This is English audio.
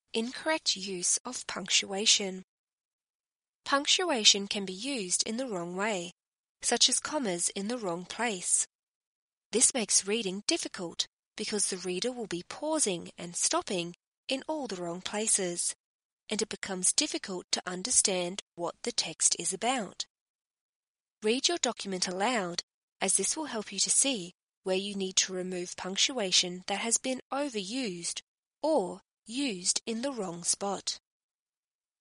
Incorrect use of punctuation. Punctuation can be used in the wrong way, such as commas in the wrong place. This makes reading difficult because the reader will be pausing and stopping in all the wrong places, and it becomes difficult to understand what the text is about. Read your document aloud, as this will help you to see where you need to remove punctuation that has been overused or used in the wrong spot.